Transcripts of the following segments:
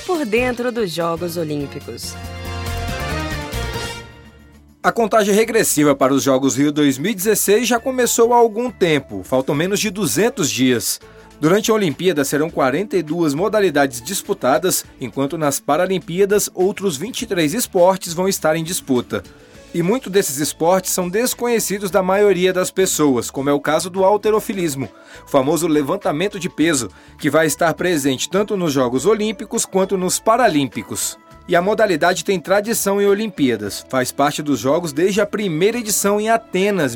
por dentro dos Jogos Olímpicos. A contagem regressiva para os Jogos Rio 2016 já começou há algum tempo, faltam menos de 200 dias. Durante a Olimpíada serão 42 modalidades disputadas, enquanto nas Paralimpíadas outros 23 esportes vão estar em disputa. E muitos desses esportes são desconhecidos da maioria das pessoas, como é o caso do halterofilismo, o famoso levantamento de peso, que vai estar presente tanto nos Jogos Olímpicos quanto nos Paralímpicos. E a modalidade tem tradição em Olimpíadas, faz parte dos Jogos desde a primeira edição em Atenas,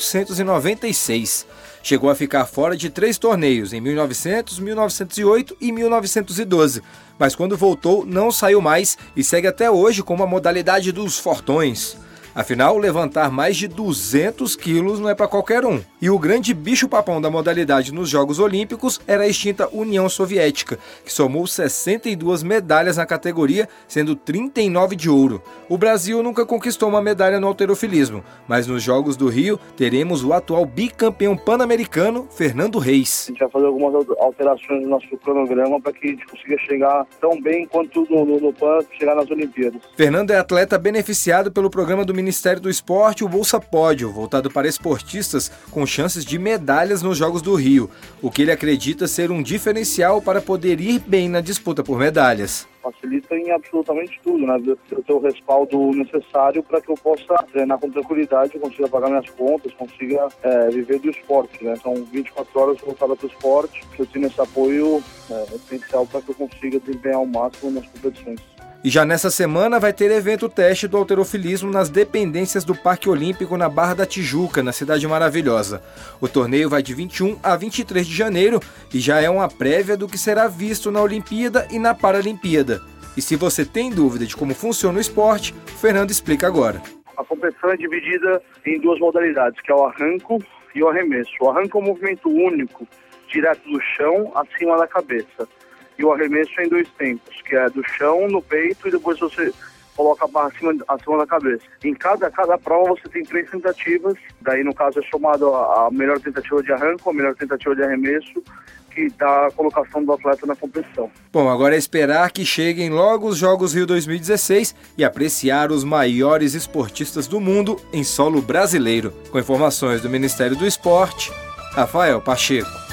1896. Chegou a ficar fora de 3 torneios, em 1900, 1908 e 1912, mas quando voltou não saiu mais e segue até hoje como a modalidade dos fortões. Afinal, levantar mais de 200 quilos não é para qualquer um. E o grande bicho-papão da modalidade nos Jogos Olímpicos era a extinta União Soviética, que somou 62 medalhas na categoria, sendo 39 de ouro. O Brasil nunca conquistou uma medalha no halterofilismo, mas nos Jogos do Rio teremos o atual bicampeão pan-americano, Fernando Reis. A gente vai fazer algumas alterações no nosso cronograma para que a gente consiga chegar tão bem quanto no PAN, chegar nas Olimpíadas. Fernando é atleta beneficiado pelo programa do Ministério do Esporte, o Bolsa Pódio, voltado para esportistas com chances de medalhas nos Jogos do Rio, o que ele acredita ser um diferencial para poder ir bem na disputa por medalhas. Facilita em absolutamente tudo, né? Eu tenho o respaldo necessário para que eu possa treinar com tranquilidade, consiga pagar minhas contas, consiga viver do esporte, né? São 24 horas voltadas para o esporte, que eu tenho esse apoio essencial para que eu consiga desempenhar ao máximo nas competições. E já nessa semana vai ter evento teste do halterofilismo nas dependências do Parque Olímpico na Barra da Tijuca, na Cidade Maravilhosa. O torneio vai de 21 a 23 de janeiro e já é uma prévia do que será visto na Olimpíada e na Paralimpíada. E se você tem dúvida de como funciona o esporte, o Fernando explica agora. A competição é dividida em 2 modalidades, que é o arranco e o arremesso. O arranco é um movimento único, direto do chão acima da cabeça. E o arremesso é em 2 tempos, que é do chão, no peito, e depois você coloca a barra acima da cabeça. Em cada prova você tem 3 tentativas, daí no caso é somado a melhor tentativa de arranco, a melhor tentativa de arremesso, que dá a colocação do atleta na competição. Bom, agora é esperar que cheguem logo os Jogos Rio 2016 e apreciar os maiores esportistas do mundo em solo brasileiro. Com informações do Ministério do Esporte, Rafael Pacheco.